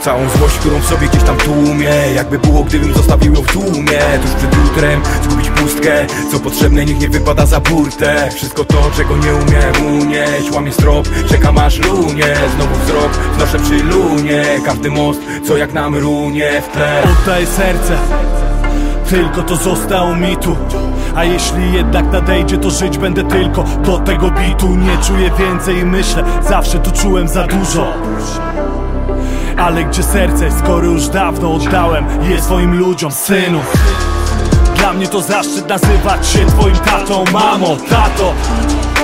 Całą złość, którą w sobie gdzieś tam tłumie. Jakby było, gdybym zostawił ją w tłumie. Tuż przed jutrem zgubić pustkę. Co potrzebne, niech nie wypada za burtę. Wszystko to, czego nie umiem unieść. Łamię strop, czekam aż lunie. Znowu wzrok, wnoszę przy lunie. Każdy most, co jak nam runie w tle. Oddaję serce, tylko to zostało mi tu. A jeśli jednak nadejdzie, to żyć będę tylko do tego bitu. Nie czuję więcej i myślę, zawsze tu czułem za dużo. Ale gdzie serce, skoro już dawno oddałem je swoim ludziom, synu. Dla mnie to zaszczyt nazywać się twoim tatą, mamo, tato.